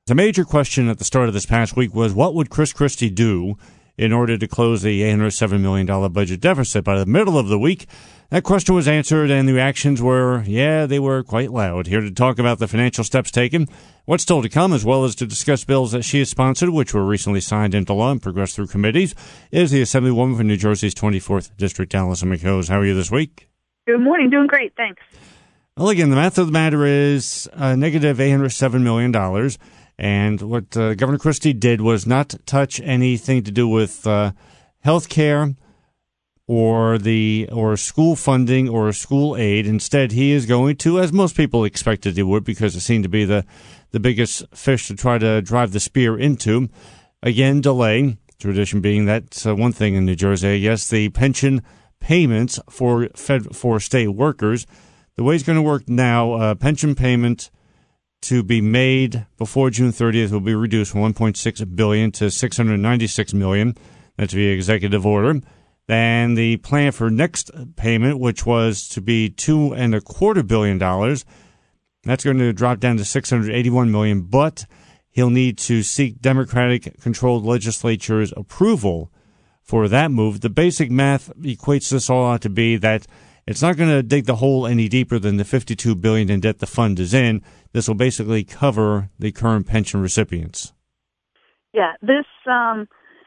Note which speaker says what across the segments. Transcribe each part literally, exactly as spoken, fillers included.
Speaker 1: The major question at the start of this past week was, what would Chris Christie do in order to close the eight hundred seven million dollars budget deficit? By the middle of the week, that question was answered, and the reactions were, yeah, they were quite loud. Here to talk about the financial steps taken, what's still to come, as well as to discuss bills that she has sponsored, which were recently signed into law and progressed through committees, is the Assemblywoman from New Jersey's twenty-fourth District, Allison McHose. How are you this week?
Speaker 2: Good morning. Doing great. Thanks.
Speaker 1: Well, again, the math of the matter is uh, negative eight hundred seven million dollars. And what uh, Governor Christie did was not touch anything to do with uh, health care or the or school funding or school aid. Instead, he is going to, as most people expected he would, because it seemed to be the, the biggest fish to try to drive the spear into, again, delay. Tradition being that's uh, one thing in New Jersey. Yes, the pension payments for fed, for state workers. The way it's going to work now, uh, pension payment to be made before June thirtieth will be reduced from one point six billion dollars to six hundred ninety-six million dollars. That's via executive order. Then the plan for next payment, which was to be two and a quarter billion dollars, that's going to drop down to six hundred eighty-one million dollars, but he'll need to seek Democratic-controlled legislature's approval for that move. The basic math equates this all out to be that it's not going to dig the hole any deeper than the fifty-two billion dollars in debt the fund is in. This will basically cover the current pension recipients.
Speaker 2: Yeah, this, um,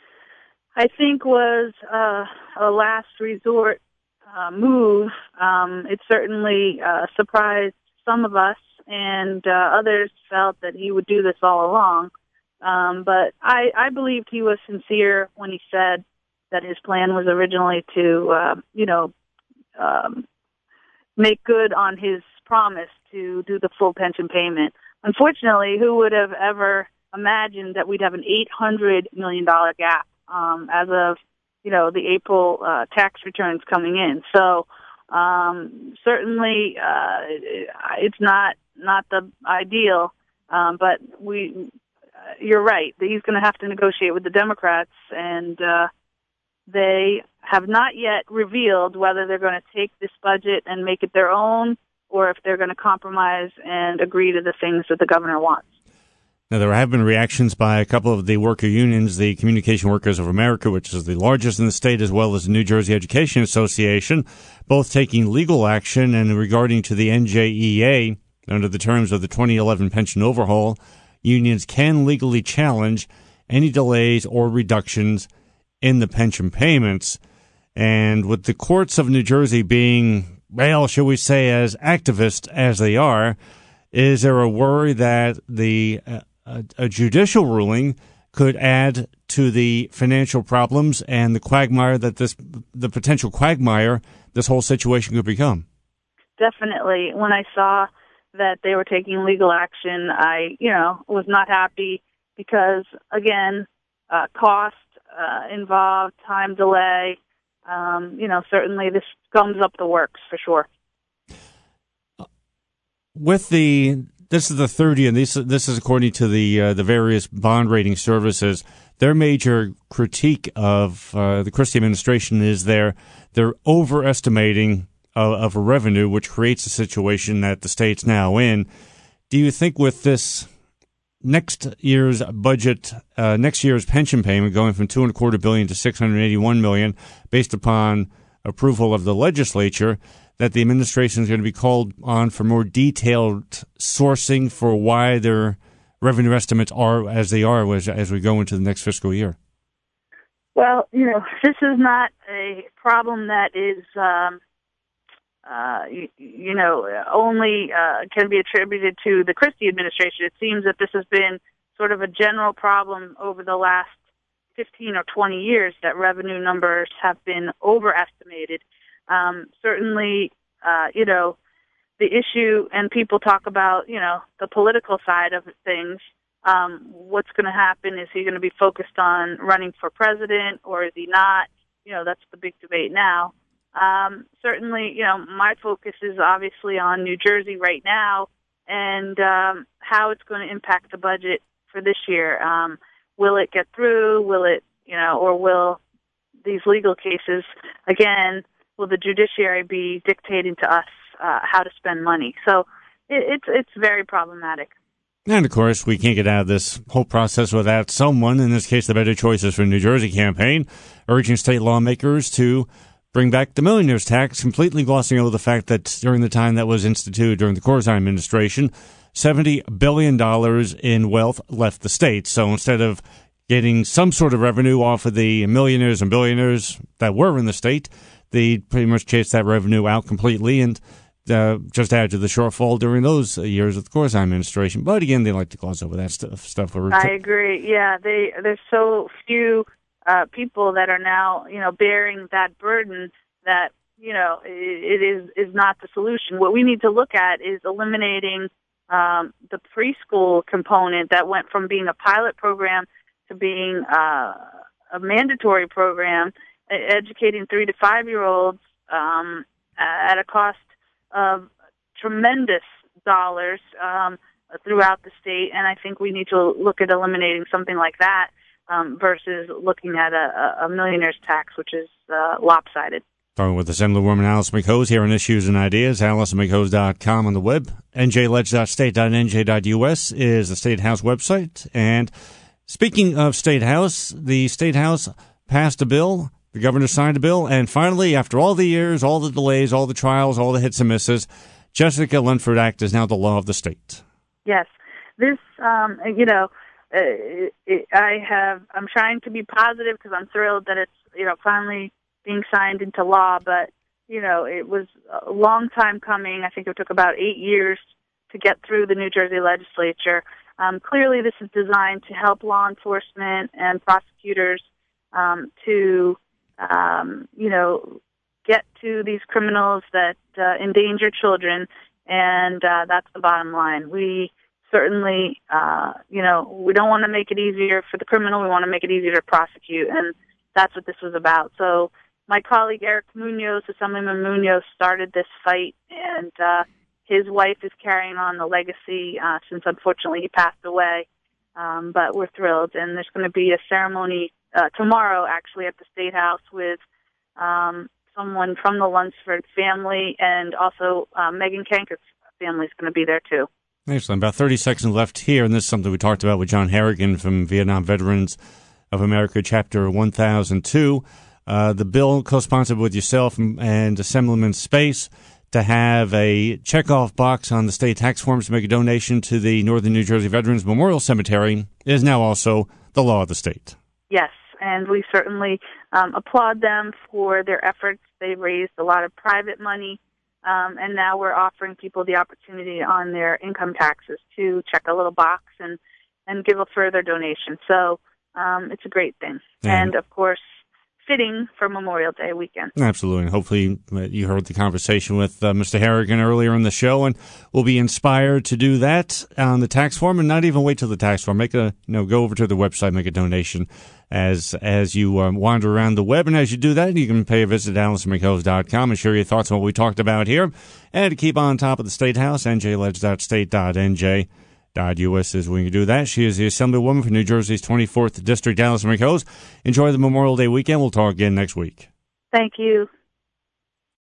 Speaker 2: I think, was uh, a last resort uh, move. Um, it certainly uh, surprised some of us, and uh, others felt that he would do this all along. Um, but I, I believed he was sincere when he said that his plan was originally to, uh, you know, um, make good on his promise to do the full pension payment. Unfortunately, who would have ever imagined that we'd have an eight hundred million dollars gap um, as of, you know, the April uh, tax returns coming in. So um, certainly uh, it's not not the ideal, um, but we, uh, you're right. He's going to have to negotiate with the Democrats, and uh, they have not yet revealed whether they're going to take this budget and make it their own, or if they're going to compromise and agree to the things that the governor wants.
Speaker 1: Now, there have been reactions by a couple of the worker unions, the Communication Workers of America, which is the largest in the state, as well as the New Jersey Education Association, both taking legal action. And regarding to the N J E A, under the terms of the twenty eleven pension overhaul, unions can legally challenge any delays or reductions in the pension payments. And with the courts of New Jersey being, well, shall we say, as activist as they are, is there a worry that the uh, a, a judicial ruling could add to the financial problems and the quagmire that this, the potential quagmire this whole situation could become?
Speaker 2: Definitely. When I saw that they were taking legal action, I, you know, was not happy because, again, uh, cost uh, involved, time delay. Um, you know, certainly this gums up the works for sure.
Speaker 1: With the, this is the thirtieth, and this, this is according to the uh, the various bond rating services. Their major critique of uh, the Christie administration is they're they're overestimating of, of a revenue, which creates a situation that the state's now in. Do you think with this next year's budget, uh, next year's pension payment going from two and a quarter billion to six hundred eighty-one million, based upon approval of the legislature, that the administration is going to be called on for more detailed sourcing for why their revenue estimates are as they are as, as we go into the next fiscal year?
Speaker 2: Well, you know, this is not a problem that is, um, uh, you, you know, only uh, can be attributed to the Christie administration. It seems that this has been sort of a general problem over the last fifteen or twenty years, that revenue numbers have been overestimated. Um, certainly, uh, you know, the issue, and people talk about, you know, the political side of things. Um, what's going to happen? Is he going to be focused on running for president, or is he not? You know, that's the big debate now. Um, certainly, you know, my focus is obviously on New Jersey right now, and um, how it's going to impact the budget for this year. Um, will it get through? Will it, you know, or will these legal cases, again, will the judiciary be dictating to us uh, how to spend money? So it, it's it's very problematic.
Speaker 1: And, of course, we can't get out of this whole process without someone, in this case the Better Choices for New Jersey campaign, urging state lawmakers to bring back the millionaire's tax, completely glossing over the fact that during the time that was instituted during the Corzine administration, seventy billion dollars in wealth left the state. So instead of getting some sort of revenue off of the millionaires and billionaires that were in the state, they pretty much chased that revenue out completely and uh, just added to the shortfall during those years of the Corzine administration. But again, they like to gloss over that stuff. stuff
Speaker 2: I agree. Yeah, they there's so few Uh, people that are now, you know, bearing that burden that, you know, it, it is, is not the solution. What we need to look at is eliminating um, the preschool component that went from being a pilot program to being uh, a mandatory program, educating three to five-year-olds um, at a cost of tremendous dollars um, throughout the state. And I think we need to look at eliminating something like that. Um, versus looking at a, a millionaire's tax, which is uh, lopsided.
Speaker 1: Talking with Assemblywoman Alice McHose here on Issues and Ideas, alice m c hose dot com on the web. n j ledge dot state dot n j dot u s is the State House website. And speaking of State House, the State House passed a bill, the governor signed a bill, and finally, after all the years, all the delays, all the trials, all the hits and misses, Jessica Lunford Act is now the law of the state.
Speaker 2: Yes. This, um, you know, Uh, it, I have. I'm trying to be positive because I'm thrilled that it's, you know, finally being signed into law. But you know, it was a long time coming. I think it took about eight years to get through the New Jersey legislature. Um, clearly, this is designed to help law enforcement and prosecutors um, to, um, you know, get to these criminals that uh, endanger children, and uh, that's the bottom line. We Certainly, uh, you know, we don't want to make it easier for the criminal. We want to make it easier to prosecute, and that's what this was about. So my colleague Eric Munoz, Assemblyman Munoz, started this fight, and uh, his wife is carrying on the legacy uh, since, unfortunately, he passed away. Um, but we're thrilled, and there's going to be a ceremony uh, tomorrow, actually, at the State House with um, someone from the Lunsford family, and also uh, Megan Kanker's family is going to be there, too.
Speaker 1: Excellent. About thirty seconds left here, and this is something we talked about with John Harrigan from Vietnam Veterans of America, Chapter one thousand two. Uh, the bill co-sponsored with yourself and Assemblyman Space to have a checkoff box on the state tax forms to make a donation to the Northern New Jersey Veterans Memorial Cemetery is now also the law of the state.
Speaker 2: Yes, and we certainly um, applaud them for their efforts. They've raised a lot of private money. Um, and now we're offering people the opportunity on their income taxes to check a little box and, and give a further donation. So um, it's a great thing. And, and, of course, fitting for Memorial Day weekend.
Speaker 1: Absolutely. And hopefully you heard the conversation with uh, Mister Harrigan earlier in the show, and we'll be inspired to do that on the tax form and not even wait till the tax form. Make a, you know, go over to the website, make a donation as as you um, wander around the web. And as you do that, you can pay a visit to alice m c hose dot com and share your thoughts on what we talked about here. And to keep on top of the State House, n j ledge dot state dot n j dot u s is when you do that. She is the Assemblywoman for New Jersey's twenty-fourth District, Alice McHose. Enjoy the Memorial Day weekend. We'll talk again next week.
Speaker 2: Thank you.